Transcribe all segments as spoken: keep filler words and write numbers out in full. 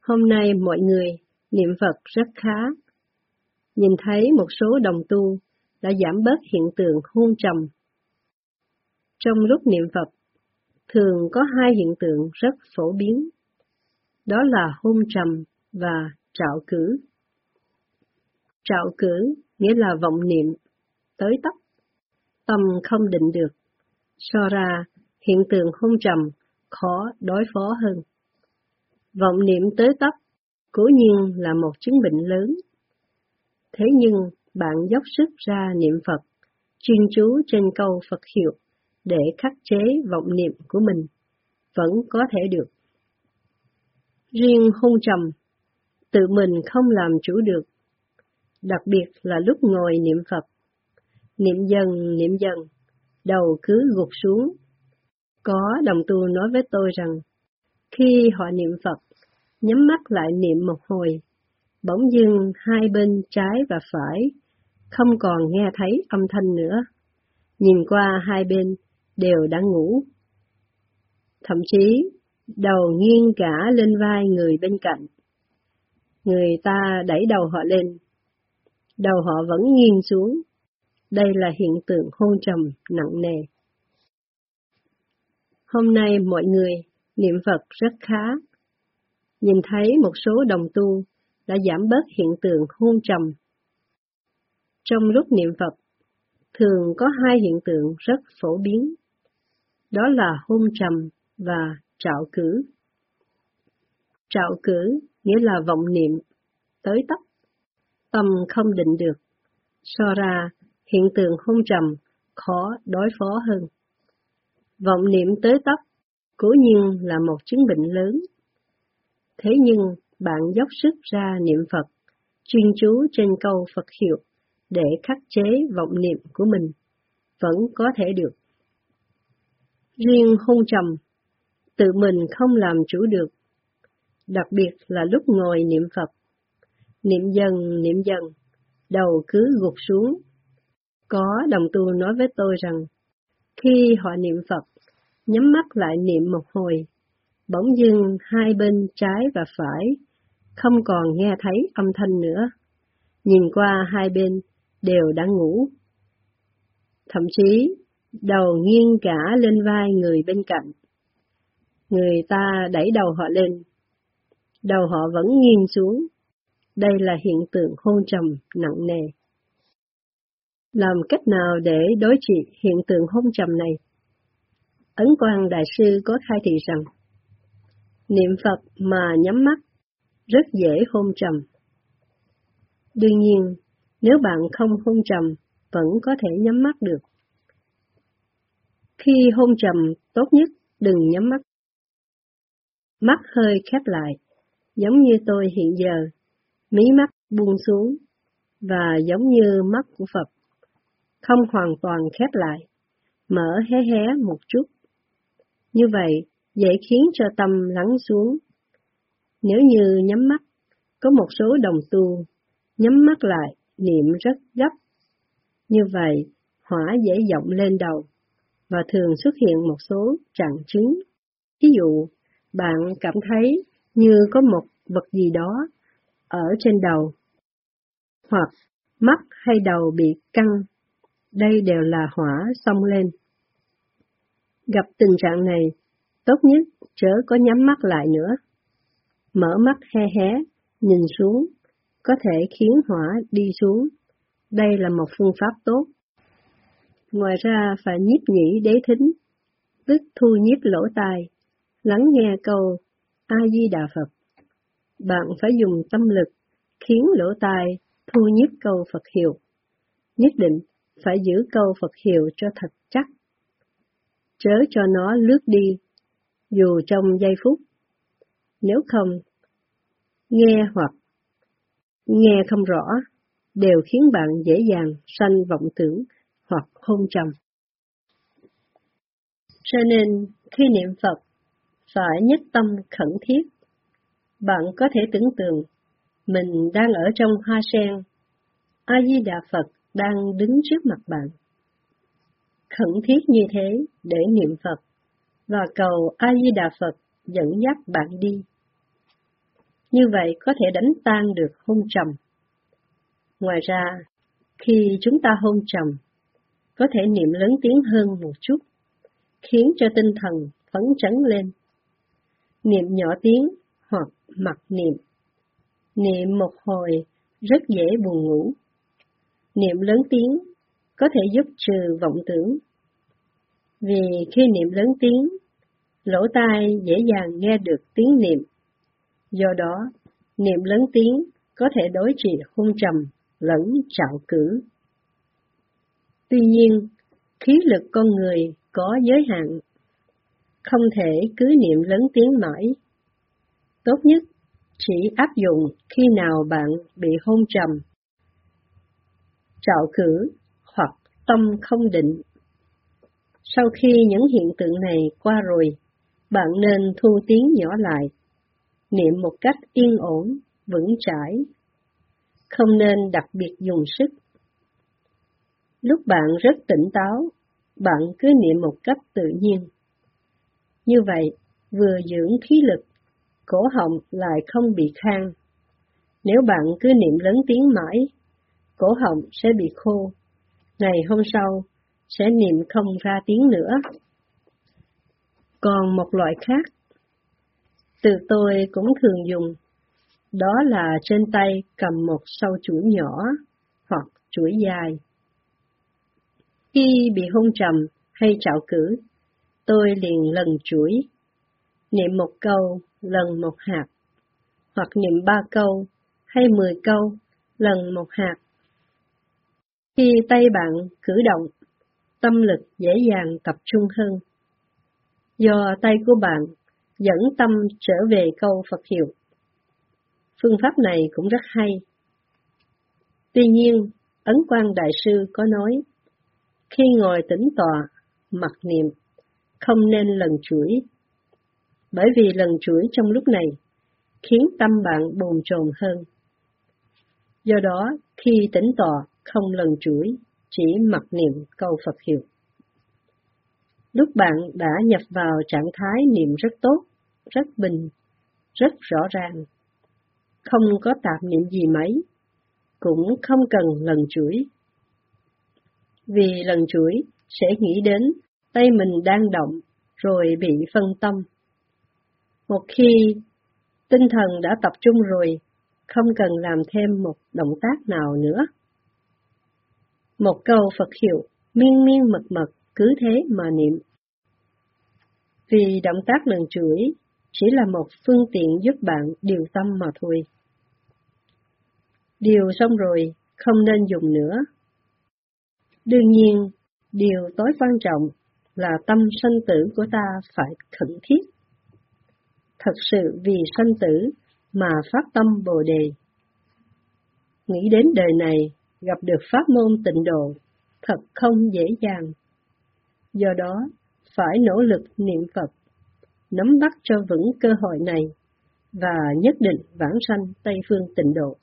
Hôm nay mọi người niệm Phật rất khá. Nhìn thấy một số đồng tu đã giảm bớt hiện tượng hôn trầm. Trong lúc niệm Phật, thường có hai hiện tượng rất phổ biến. Đó là hôn trầm và trạo cử. Trạo cử nghĩa là vọng niệm, tới tấp, tâm không định được. So ra, hiện tượng hôn trầm khó đối phó hơn. Vọng niệm tới tấp cố nhiên là một chứng bệnh lớn. Thế nhưng bạn dốc sức ra niệm Phật, chuyên chú trên câu Phật hiệu để khắc chế vọng niệm của mình, vẫn có thể được. Riêng hôn trầm, tự mình không làm chủ được, đặc biệt là lúc ngồi niệm Phật. Niệm dần, niệm dần, đầu cứ gục xuống. Có đồng tu nói với tôi rằng, khi họ niệm Phật, nhắm mắt lại niệm một hồi, bỗng dưng hai bên trái và phải không còn nghe thấy âm thanh nữa. Nhìn qua hai bên đều đã ngủ. Thậm chí đầu nghiêng cả lên vai người bên cạnh. Người ta đẩy đầu họ lên, đầu họ vẫn nghiêng xuống. Đây là hiện tượng hôn trầm nặng nề. Hôm nay mọi người niệm Phật rất khá. Nhìn thấy một số đồng tu đã giảm bớt hiện tượng hôn trầm. Trong lúc niệm Phật, thường có hai hiện tượng rất phổ biến. Đó là hôn trầm và trạo cử. Trạo cử nghĩa là vọng niệm, tới tấp, tâm không định được. So ra, hiện tượng hôn trầm khó đối phó hơn. Vọng niệm tới tấp cố nhiên là một chứng bệnh lớn. Thế nhưng bạn dốc sức ra niệm Phật, chuyên chú trên câu Phật hiệu để khắc chế vọng niệm của mình, vẫn có thể được. Riêng hôn trầm, tự mình không làm chủ được, đặc biệt là lúc ngồi niệm Phật. Niệm dần, niệm dần, đầu cứ gục xuống. Có đồng tu nói với tôi rằng, khi họ niệm Phật, nhắm mắt lại niệm một hồi, bỗng dưng hai bên trái và phải không còn nghe thấy âm thanh nữa. Nhìn qua hai bên đều đã ngủ. Thậm chí đầu nghiêng cả lên vai người bên cạnh. Người ta đẩy đầu họ lên, đầu họ vẫn nghiêng xuống. Đây là hiện tượng hôn trầm nặng nề. Làm cách nào để đối trị hiện tượng hôn trầm này? Ấn Quang Đại Sư có khai thị rằng, niệm Phật mà nhắm mắt rất dễ hôn trầm. Đương nhiên, nếu bạn không hôn trầm, vẫn có thể nhắm mắt được. Khi hôn trầm, tốt nhất đừng nhắm mắt. Mắt hơi khép lại, giống như tôi hiện giờ, mí mắt buông xuống, và giống như mắt của Phật, không hoàn toàn khép lại, mở hé hé một chút. Như vậy, dễ khiến cho tâm lắng xuống. Nếu như nhắm mắt, có một số đồng tu nhắm mắt lại, niệm rất gấp. Như vậy, hỏa dễ vọng lên đầu, và thường xuất hiện một số trạng chứng. Ví dụ, bạn cảm thấy như có một vật gì đó ở trên đầu, hoặc mắt hay đầu bị căng. Đây đều là hỏa xông lên. Gặp tình trạng này, tốt nhất chớ có nhắm mắt lại nữa. Mở mắt hé hé, nhìn xuống, có thể khiến hỏa đi xuống. Đây là một phương pháp tốt. Ngoài ra phải nhiếp nhĩ đế thính, tức thu nhiếp lỗ tai, lắng nghe câu A-di-đà Phật. Bạn phải dùng tâm lực khiến lỗ tai thu nhiếp câu Phật hiệu. Nhất định phải giữ câu Phật hiệu cho thật chắc. Chớ cho nó lướt đi, dù trong giây phút. Nếu không, nghe hoặc nghe không rõ, đều khiến bạn dễ dàng sanh vọng tưởng hoặc hôn trầm. Cho nên, khi niệm Phật, phải nhất tâm khẩn thiết. Bạn có thể tưởng tượng, mình đang ở trong hoa sen, A-di-đà Phật đang đứng trước mặt bạn. Khẩn thiết như thế để niệm Phật, và cầu A-di-đà Phật dẫn dắt bạn đi. Như vậy có thể đánh tan được hôn trầm. Ngoài ra, khi chúng ta hôn trầm, có thể niệm lớn tiếng hơn một chút, khiến cho tinh thần phấn chấn lên. Niệm nhỏ tiếng hoặc mặc niệm. Niệm một hồi rất dễ buồn ngủ. Niệm lớn tiếng có thể giúp trừ vọng tưởng. Vì khi niệm lớn tiếng, lỗ tai dễ dàng nghe được tiếng niệm. Do đó, niệm lớn tiếng có thể đối trị hôn trầm lẫn trạo cử. Tuy nhiên, khí lực con người có giới hạn, không thể cứ niệm lớn tiếng mãi. Tốt nhất chỉ áp dụng khi nào bạn bị hôn trầm, trạo cử hoặc tâm không định. Sau khi những hiện tượng này qua rồi, bạn nên thu tiếng nhỏ lại, niệm một cách yên ổn, vững chãi, không nên đặc biệt dùng sức. Lúc bạn rất tỉnh táo, bạn cứ niệm một cách tự nhiên. Như vậy, vừa dưỡng khí lực, cổ họng lại không bị khan. Nếu bạn cứ niệm lớn tiếng mãi, cổ họng sẽ bị khô. Ngày hôm sau, sẽ niệm không ra tiếng nữa. Còn một loại khác, từ tôi cũng thường dùng, đó là trên tay cầm một sâu chuỗi nhỏ hoặc chuỗi dài. Khi bị hôn trầm hay trạo cử, tôi liền lần chuỗi, niệm một câu lần một hạt, hoặc niệm ba câu hay mười câu lần một hạt. Khi tay bạn cử động, tâm lực dễ dàng tập trung hơn. Do tay của bạn dẫn tâm trở về câu Phật hiệu. Phương pháp này cũng rất hay. Tuy nhiên, Ấn Quang Đại Sư có nói, khi ngồi tĩnh tọa, mặc niệm, không nên lần chuỗi. Bởi vì lần chuỗi trong lúc này khiến tâm bạn bồn chồn hơn. Do đó, khi tĩnh tọa không lần chuỗi, chỉ mặc niệm câu Phật hiệu. Lúc bạn đã nhập vào trạng thái niệm rất tốt, rất bình, rất rõ ràng, không có tạp niệm gì mấy, cũng không cần lần chuỗi. Vì lần chuỗi sẽ nghĩ đến tay mình đang động rồi bị phân tâm. Một khi tinh thần đã tập trung rồi, không cần làm thêm một động tác nào nữa. Một câu Phật hiệu miên miên mật mật cứ thế mà niệm. Vì động tác lần chuỗi chỉ là một phương tiện giúp bạn điều tâm mà thôi. Điều xong rồi, không nên dùng nữa. Đương nhiên, điều tối quan trọng là tâm sanh tử của ta phải khẩn thiết. Thật sự vì sanh tử mà phát tâm Bồ Đề. Nghĩ đến đời này gặp được pháp môn tịnh độ thật không dễ dàng. Do đó, phải nỗ lực niệm Phật, nắm bắt cho vững cơ hội này và nhất định vãng sanh Tây Phương tịnh độ.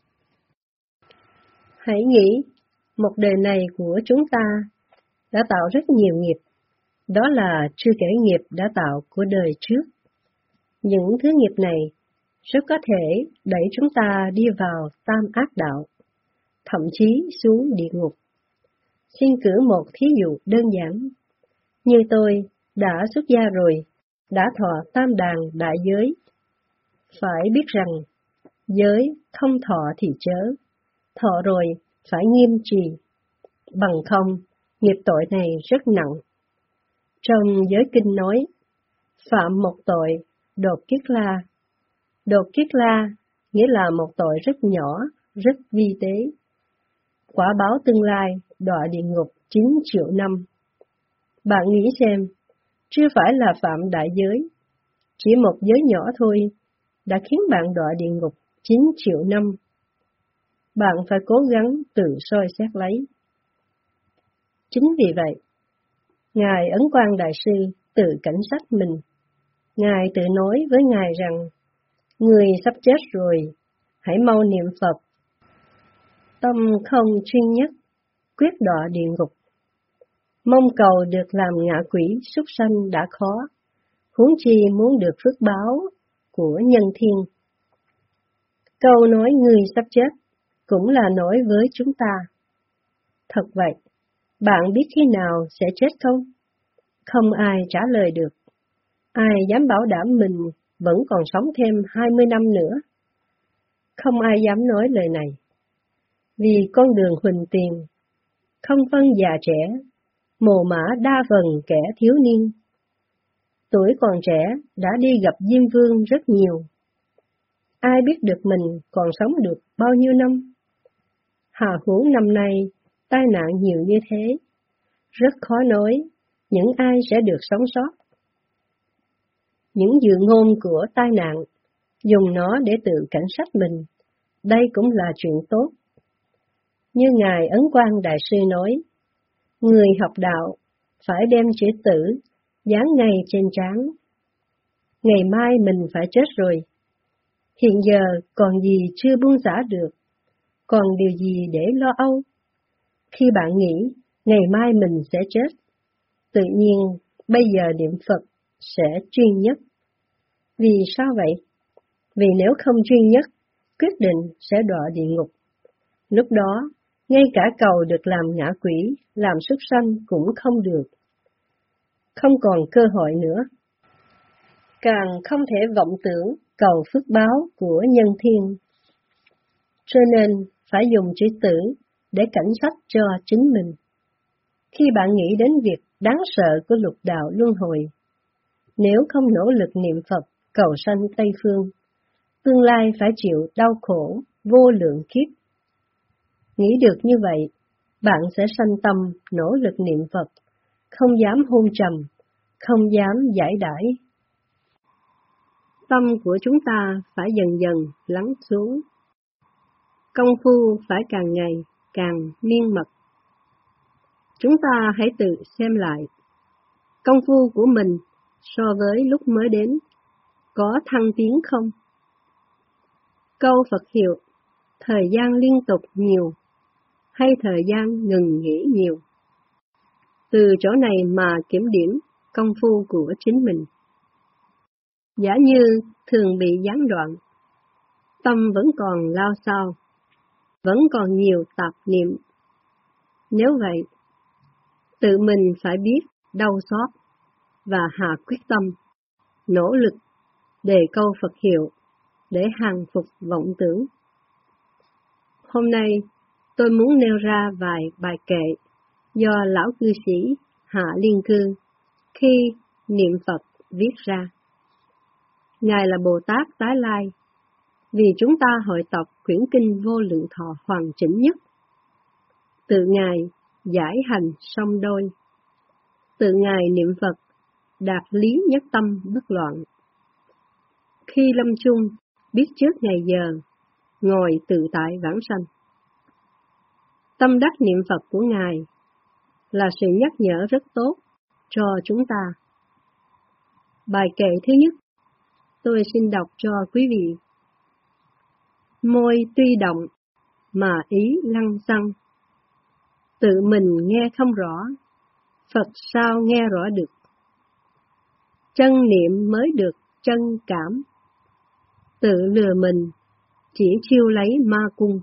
Hãy nghĩ, một đời này của chúng ta đã tạo rất nhiều nghiệp, đó là chưa kể nghiệp đã tạo của đời trước. Những thứ nghiệp này rất có thể đẩy chúng ta đi vào tam ác đạo, thậm chí xuống địa ngục. Xin cử một thí dụ đơn giản. Như tôi đã xuất gia rồi, đã thọ tam đàn đại giới. Phải biết rằng, giới không thọ thì chớ, thọ rồi phải nghiêm trì, bằng không nghiệp tội này rất nặng. Trong giới kinh nói, phạm một tội, đột kiết la. Đột kiết la nghĩa là một tội rất nhỏ, rất vi tế. Quả báo tương lai đọa địa ngục chín triệu năm. Bạn nghĩ xem, chưa phải là phạm đại giới, chỉ một giới nhỏ thôi, đã khiến bạn đọa địa ngục chín triệu năm. Bạn phải cố gắng tự soi xét lấy. Chính vì vậy, Ngài Ấn Quang Đại Sư tự cảnh sát mình. Ngài tự nói với Ngài rằng, người sắp chết rồi, hãy mau niệm Phật. Tâm không chuyên nhất, quyết đọa địa ngục. Mong cầu được làm ngạ quỷ súc sanh đã khó, huống chi muốn được phước báo của nhân thiên. Câu nói người sắp chết cũng là nói với chúng ta. Thật vậy, bạn biết khi nào sẽ chết không? Không ai trả lời được. Ai dám bảo đảm mình vẫn còn sống thêm hai mươi năm nữa? Không ai dám nói lời này. Vì con đường huỳnh tiền, không phân già trẻ, mồ mã đa phần kẻ thiếu niên. Tuổi còn trẻ đã đi gặp Diêm Vương rất nhiều. Ai biết được mình còn sống được bao nhiêu năm? Hà huống năm nay, tai nạn nhiều như thế, rất khó nói những ai sẽ được sống sót. Những dự ngôn của tai nạn, dùng nó để tự cảnh sát mình, đây cũng là chuyện tốt. Như Ngài Ấn Quang Đại Sư nói, người học đạo phải đem chữ tử dán ngay trên trán. Ngày mai mình phải chết rồi. Hiện giờ còn gì chưa buông xả được, còn điều gì để lo âu? Khi bạn nghĩ ngày mai mình sẽ chết, tự nhiên bây giờ niệm Phật sẽ chuyên nhất. Vì sao vậy? Vì nếu không chuyên nhất, quyết định sẽ đọa địa ngục. Lúc đó, ngay cả cầu được làm ngã quỷ, làm súc sanh cũng không được. Không còn cơ hội nữa. Càng không thể vọng tưởng cầu phước báo của nhân thiên. Cho nên phải dùng chữ tử để cảnh sách cho chính mình. Khi bạn nghĩ đến việc đáng sợ của lục đạo luân hồi, nếu không nỗ lực niệm Phật cầu sanh Tây Phương, tương lai phải chịu đau khổ vô lượng kiếp. Nghĩ được như vậy, bạn sẽ sanh tâm nỗ lực niệm Phật, không dám hôn trầm, không dám giải đãi. Tâm của chúng ta phải dần dần lắng xuống. Công phu phải càng ngày càng miên mật. Chúng ta hãy tự xem lại. Công phu của mình so với lúc mới đến, có thăng tiến không? Câu Phật hiệu, thời gian liên tục nhiều, hay thời gian ngừng nghỉ nhiều? Từ chỗ này mà kiểm điểm công phu của chính mình. Giả như thường bị gián đoạn, tâm vẫn còn lao xao, vẫn còn nhiều tạp niệm. Nếu vậy, tự mình phải biết đau xót và hạ quyết tâm, nỗ lực đề câu Phật hiệu để hàng phục vọng tưởng. Hôm nay, tôi muốn nêu ra vài bài kệ do lão cư sĩ Hạ Liên Cư khi niệm Phật viết ra. Ngài là Bồ Tát Tái Lai, vì chúng ta hội tập quyển kinh Vô Lượng Thọ hoàn chỉnh nhất. Tự Ngài giải hành song đôi, tự Ngài niệm Phật đạt lý nhất tâm bất loạn. Khi lâm chung, biết trước ngày giờ, ngồi tự tại vãng sanh. Tâm đắc niệm Phật của Ngài là sự nhắc nhở rất tốt cho chúng ta. Bài kệ thứ nhất, tôi xin đọc cho quý vị. Môi tuy động, mà ý lăng xăng. Tự mình nghe không rõ, Phật sao nghe rõ được. Chân niệm mới được chân cảm, tự lừa mình, chỉ chiêu lấy ma cung.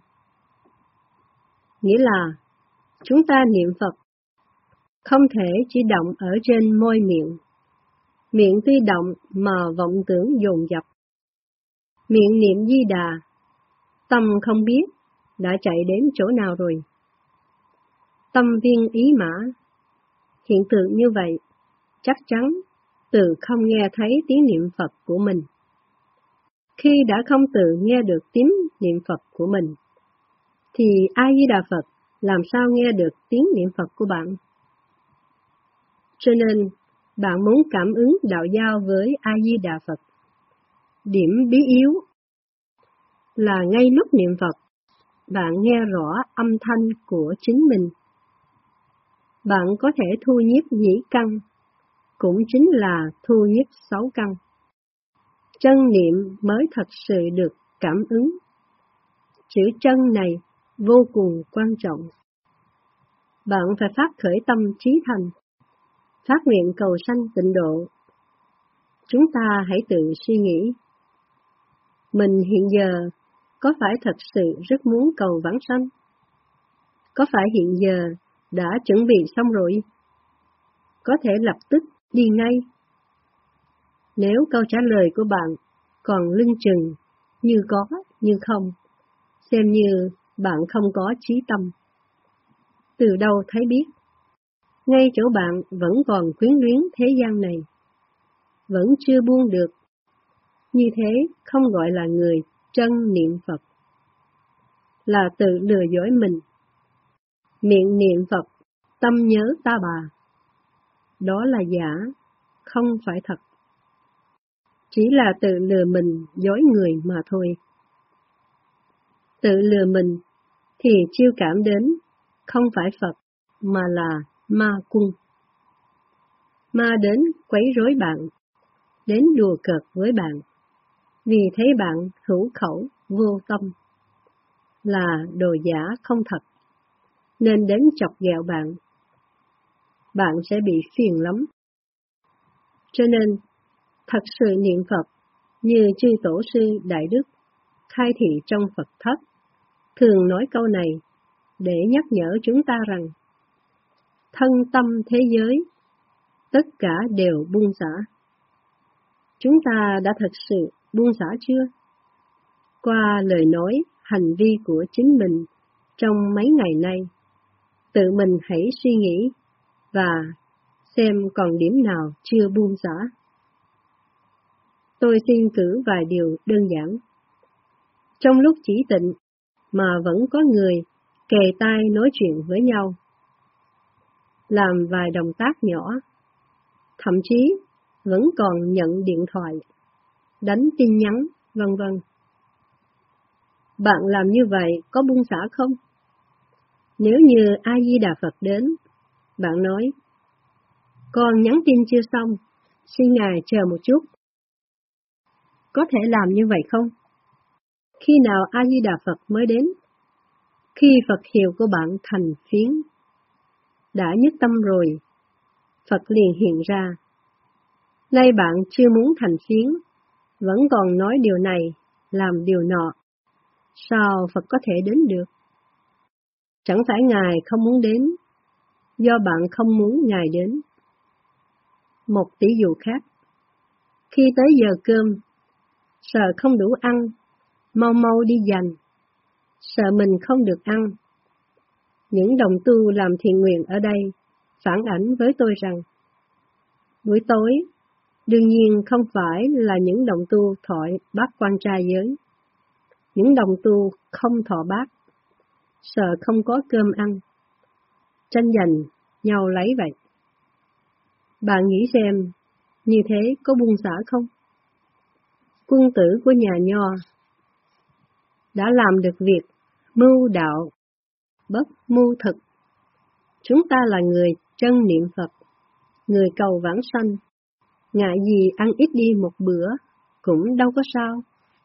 Nghĩa là, chúng ta niệm Phật, không thể chỉ động ở trên môi miệng. Miệng tuy động mà vọng tưởng dồn dập. Miệng niệm Di Đà, tâm không biết đã chạy đến chỗ nào rồi. Tâm viên ý mã, hiện tượng như vậy, chắc chắn tự không nghe thấy tiếng niệm Phật của mình. Khi đã không tự nghe được tiếng niệm Phật của mình, thì A-di-đà Phật làm sao nghe được tiếng niệm Phật của bạn? Cho nên, bạn muốn cảm ứng đạo giao với A-di-đà Phật. Điểm bí yếu là ngay lúc niệm Phật, bạn nghe rõ âm thanh của chính mình. Bạn có thể thu nhiếp nhĩ căn, cũng chính là thu nhiếp sáu căn. Chân niệm mới thật sự được cảm ứng. Chữ chân này vô cùng quan trọng. Bạn phải phát khởi tâm trí thành, phát nguyện cầu sanh tịnh độ. Chúng ta hãy tự suy nghĩ. Mình hiện giờ có phải thật sự rất muốn cầu vãng sanh? Có phải hiện giờ đã chuẩn bị xong rồi? Có thể lập tức đi ngay? Nếu câu trả lời của bạn còn lưng chừng, như có, như không, xem như bạn không có chí tâm. Từ đâu thấy biết? Ngay chỗ bạn vẫn còn quyến luyến thế gian này, vẫn chưa buông được. Như thế không gọi là người chân niệm Phật, là tự lừa dối mình. Miệng niệm Phật, tâm nhớ ta bà, đó là giả, không phải thật. Chỉ là tự lừa mình, dối người mà thôi. Tự lừa mình thì chiêu cảm đến không phải Phật, mà là ma cung. Ma đến quấy rối bạn, đến đùa cợt với bạn, vì thấy bạn hữu khẩu, vô tâm, là đồ giả không thật, nên đến chọc ghẹo bạn. Bạn sẽ bị phiền lắm. Cho nên, thật sự niệm Phật như chư tổ sư Đại Đức khai thị trong Phật Thất thường nói câu này để nhắc nhở chúng ta rằng thân tâm thế giới tất cả đều buông xả. Chúng ta đã thật sự buông xả chưa? Qua lời nói, hành vi của chính mình trong mấy ngày nay, tự mình hãy suy nghĩ và xem còn điểm nào chưa buông xả. Tôi xin cử vài điều đơn giản. Trong lúc chỉ tịnh mà vẫn có người kề tai nói chuyện với nhau, làm vài động tác nhỏ, thậm chí vẫn còn nhận điện thoại, đánh tin nhắn, vân vân. Bạn làm như vậy có buông xả không? Nếu như A Di Đà Phật đến, bạn nói, con nhắn tin chưa xong, xin Ngài chờ một chút. Có thể làm như vậy không? Khi nào A Di Đà Phật mới đến? Khi Phật hiệu của bạn thành phiến. Đã nhất tâm rồi, Phật liền hiện ra. Nay bạn chưa muốn thành phiến, vẫn còn nói điều này, làm điều nọ. Sao Phật có thể đến được? Chẳng phải Ngài không muốn đến, do bạn không muốn Ngài đến. Một tỷ dụ khác, khi tới giờ cơm, sợ không đủ ăn, mau mau đi dành, sợ mình không được ăn. Những đồng tu làm thiện nguyện ở đây phản ảnh với tôi rằng, buổi tối, đương nhiên không phải là những đồng tu thọ bát quan trai giới. Những đồng tu không thọ bát, sợ không có cơm ăn, tranh giành nhau lấy vậy. Bạn nghĩ xem, như thế có buông xả không? Quân tử của nhà Nho đã làm được việc mưu đạo, bất mưu thực. Chúng ta là người chân niệm Phật, người cầu vãng sanh, ngại gì ăn ít đi một bữa, cũng đâu có sao.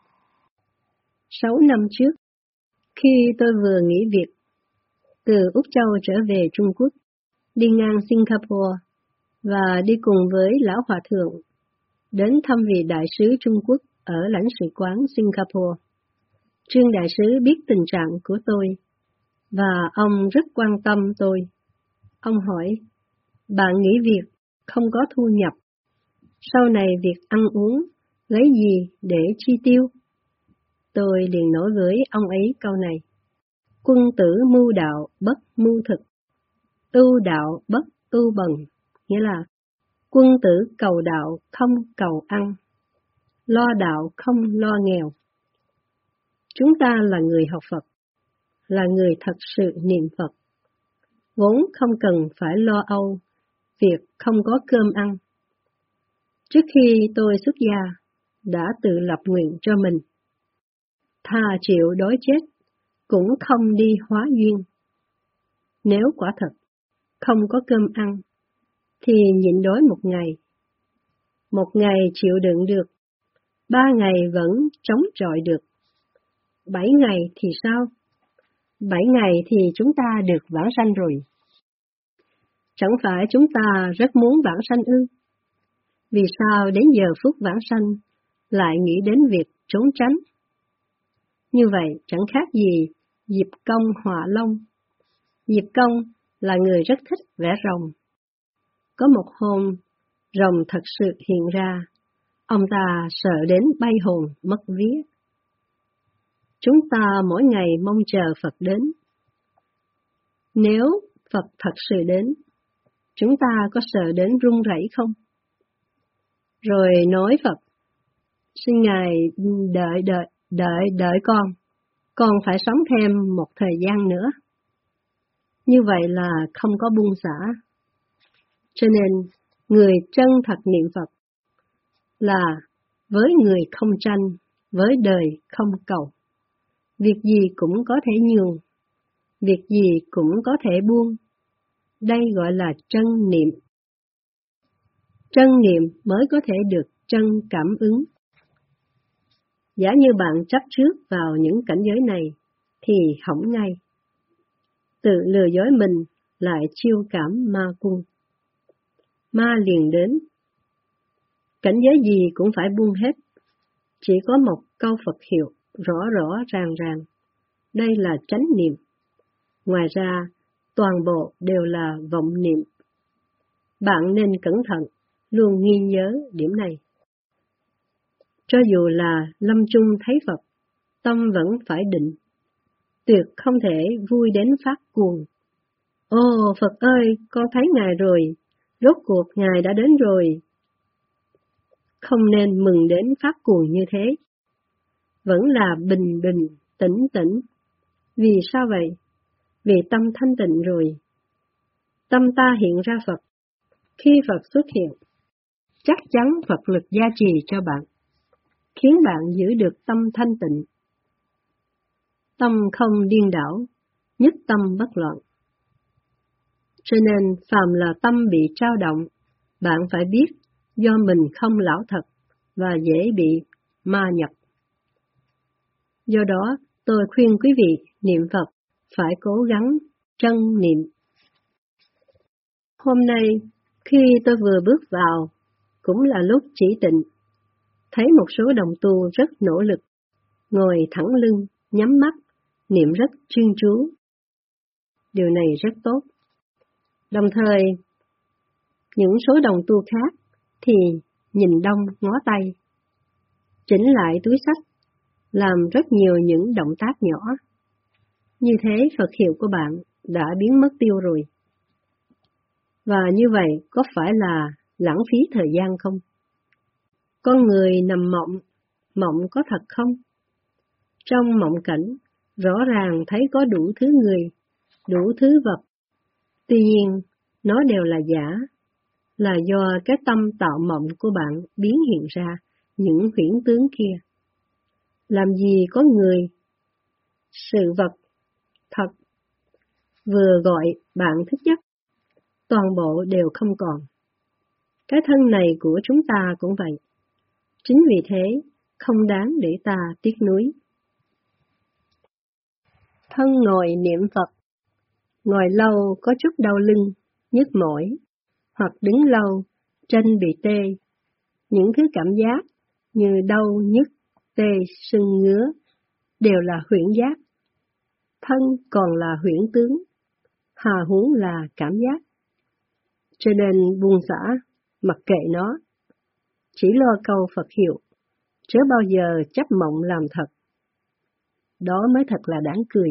Sáu năm trước, khi tôi vừa nghỉ việc, từ Úc Châu trở về Trung Quốc, đi ngang Singapore và đi cùng với Lão Hòa Thượng, đến thăm vị Đại sứ Trung Quốc ở lãnh sự quán Singapore. Trương Đại sứ biết tình trạng của tôi, và ông rất quan tâm tôi. Ông hỏi, bạn nghỉ việc, không có thu nhập, sau này việc ăn uống, lấy gì để chi tiêu? Tôi liền nói với ông ấy câu này, quân tử mưu đạo bất mưu thực, ưu đạo bất ưu bần, nghĩa là quân tử cầu đạo không cầu ăn, lo đạo không lo nghèo. Chúng ta là người học Phật, là người thật sự niệm Phật, vốn không cần phải lo âu việc không có cơm ăn. Trước khi tôi xuất gia, đã tự lập nguyện cho mình, thà chịu đói chết, cũng không đi hóa duyên. Nếu quả thật không có cơm ăn, thì nhịn đói một ngày. Một ngày chịu đựng được, ba ngày vẫn chống chọi được. Bảy ngày thì sao? Bảy ngày thì chúng ta được vãng sanh rồi. Chẳng phải chúng ta rất muốn vãng sanh ư? Vì sao đến giờ phút vãng sanh lại nghĩ đến việc trốn tránh? Như vậy chẳng khác gì Diệp Công họa long. Diệp Công là người rất thích vẽ rồng. Có một hôm, rồng thật sự hiện ra, ông ta sợ đến bay hồn mất vía. Chúng ta mỗi ngày mong chờ Phật đến. Nếu Phật thật sự đến, chúng ta có sợ đến run rẩy không? Rồi nói Phật, xin Ngài đợi đợi đợi đợi con, con phải sống thêm một thời gian nữa. Như vậy là không có buông xả. Cho nên, người chân thật niệm Phật là với người không tranh, với đời không cầu. Việc gì cũng có thể nhường, việc gì cũng có thể buông. Đây gọi là chân niệm. Chân niệm mới có thể được chân cảm ứng. Giả như bạn chấp trước vào những cảnh giới này, thì hỏng ngay. Tự lừa dối mình lại chiêu cảm ma cung. Ma liền đến. Cảnh giới gì cũng phải buông hết. Chỉ có một câu Phật hiệu rõ rõ ràng ràng. Đây là chánh niệm. Ngoài ra, toàn bộ đều là vọng niệm. Bạn nên cẩn thận, luôn ghi nhớ điểm này. Cho dù là lâm chung thấy Phật, tâm vẫn phải định. Tuyệt không thể vui đến phát cuồng. Ô Phật ơi, con thấy Ngài rồi, rốt cuộc Ngài đã đến rồi. Không nên mừng đến phát cuồng như thế. Vẫn là bình bình, tĩnh tĩnh. Vì sao vậy? Vì tâm thanh tịnh rồi. Tâm ta hiện ra Phật. Khi Phật xuất hiện, chắc chắn Phật lực gia trì cho bạn, khiến bạn giữ được tâm thanh tịnh. Tâm không điên đảo, nhất tâm bất loạn. Cho nên phàm là tâm bị trao động, bạn phải biết do mình không lão thật và dễ bị ma nhập. Do đó, tôi khuyên quý vị niệm Phật phải cố gắng chân niệm. Hôm nay, khi tôi vừa bước vào, cũng là lúc chỉ tịnh, thấy một số đồng tu rất nỗ lực, ngồi thẳng lưng, nhắm mắt, niệm rất chuyên chú. Điều này rất tốt. Đồng thời, những số đồng tu khác thì nhìn đông ngó tay, chỉnh lại túi xách, làm rất nhiều những động tác nhỏ. Như thế Phật hiệu của bạn đã biến mất tiêu rồi. Và như vậy có phải là lãng phí thời gian không? Con người nằm mộng, mộng có thật không? Trong mộng cảnh, rõ ràng thấy có đủ thứ người, đủ thứ vật. Tuy nhiên, nó đều là giả, là do cái tâm tạo mộng của bạn biến hiện ra những huyễn tướng kia. Làm gì có người, sự vật, thật, vừa gọi bạn thức giấc, toàn bộ đều không còn. Cái thân này của chúng ta cũng vậy. Chính vì thế, không đáng để ta tiếc nuối. Thân ngồi niệm Phật, ngồi lâu có chút đau lưng, nhức mỏi, hoặc đứng lâu, chân bị tê. Những thứ cảm giác như đau, nhức, tê, sưng ngứa đều là huyễn giác. Thân còn là huyễn tướng, hà huống là cảm giác. Cho nên buông xả, mặc kệ nó, chỉ lo câu Phật hiệu, chớ bao giờ chấp mộng làm thật. Đó mới thật là đáng cười.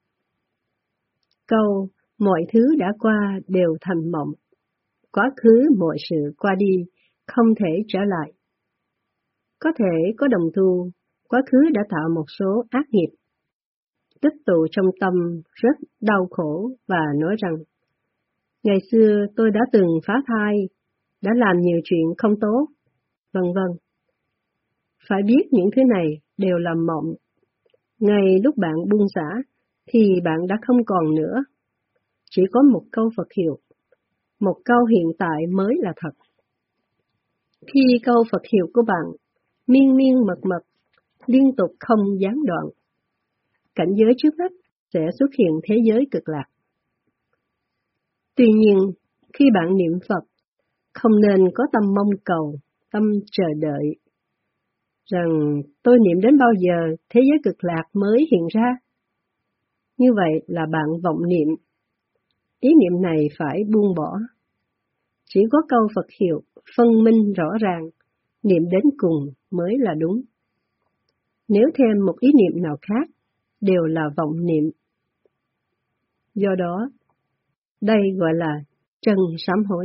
Câu mọi thứ đã qua đều thành mộng, quá khứ mọi sự qua đi, không thể trở lại. Có thể có đồng tu, quá khứ đã tạo một số ác nghiệp, tích tụ trong tâm rất đau khổ và nói rằng, ngày xưa tôi đã từng phá thai, đã làm nhiều chuyện không tốt, vân vân. Phải biết những thứ này đều là mộng. Ngay lúc bạn buông xả, thì bạn đã không còn nữa. Chỉ có một câu Phật hiệu, một câu hiện tại mới là thật. Khi câu Phật hiệu của bạn miên miên mật mật, liên tục không gián đoạn, cảnh giới trước mắt sẽ xuất hiện thế giới cực lạc. Tuy nhiên, khi bạn niệm Phật, không nên có tâm mong cầu, tâm chờ đợi. rằng tôi niệm đến bao giờ thế giới cực lạc mới hiện ra. Như vậy là bạn vọng niệm. Ý niệm này phải buông bỏ. Chỉ có câu Phật hiệu phân minh rõ ràng, niệm đến cùng mới là đúng. Nếu thêm một ý niệm nào khác, đều là vọng niệm. Do đó, đây gọi là chân sám hối.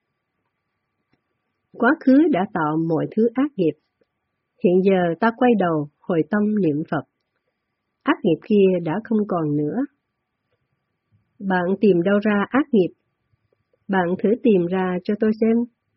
Quá khứ đã tạo mọi thứ ác nghiệp. Hiện giờ ta quay đầu hồi tâm niệm Phật. Ác nghiệp kia đã không còn nữa. Bạn tìm đâu ra ác nghiệp? Bạn thử tìm ra cho tôi xem.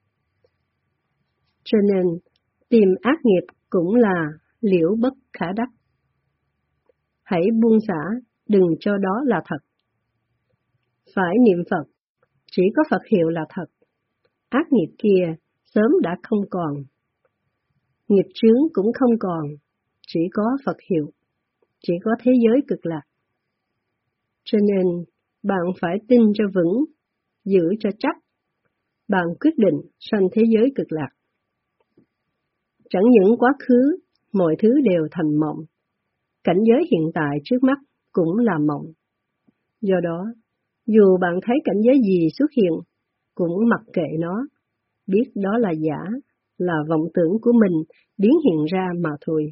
Cho nên, tìm ác nghiệp cũng là liễu bất khả đắc. Hãy buông xả, đừng cho đó là thật. Phải niệm Phật, chỉ có Phật hiệu là thật. Ác nghiệp kia sớm đã không còn. Nghiệp chướng cũng không còn, chỉ có Phật hiệu, chỉ có thế giới cực lạc. Cho nên, bạn phải tin cho vững, giữ cho chắc. Bạn quyết định sanh thế giới cực lạc. Chẳng những quá khứ, mọi thứ đều thành mộng. Cảnh giới hiện tại trước mắt cũng là mộng. Do đó, dù bạn thấy cảnh giới gì xuất hiện, cũng mặc kệ nó, biết đó là giả, là vọng tưởng của mình biến hiện ra mà thôi.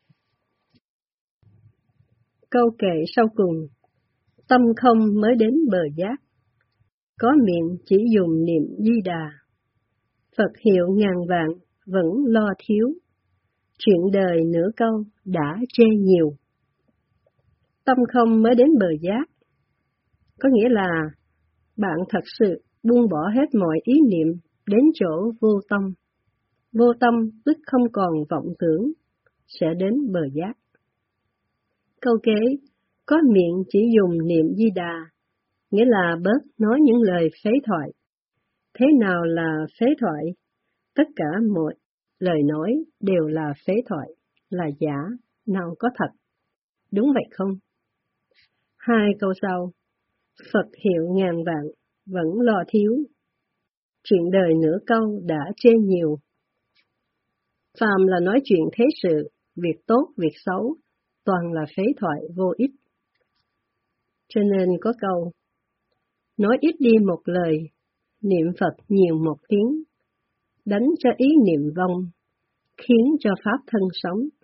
Câu kệ sau cùng, tâm không mới đến bờ giác, có miệng chỉ dùng niệm Di Đà, Phật hiệu ngàn vạn vẫn lo thiếu, chuyện đời nửa câu đã chê nhiều. Tâm không mới đến bờ giác, có nghĩa là bạn thật sự buông bỏ hết mọi ý niệm đến chỗ vô tâm. Vô tâm tức không còn vọng tưởng, sẽ đến bờ giác. Câu kế, có miệng chỉ dùng niệm Di Đà, nghĩa là bớt nói những lời phế thoại. Thế nào là phế thoại? Tất cả mọi lời nói đều là phế thoại, là giả, nào có thật. Đúng vậy không? Hai câu sau, Phật hiệu ngàn vạn, vẫn lo thiếu. Chuyện đời nửa câu đã chê nhiều. Phàm là nói chuyện thế sự, việc tốt, việc xấu, toàn là phế thoại vô ích. Cho nên có câu, nói ít đi một lời, niệm Phật nhiều một tiếng, đánh cho ý niệm vong, khiến cho Pháp thân sống.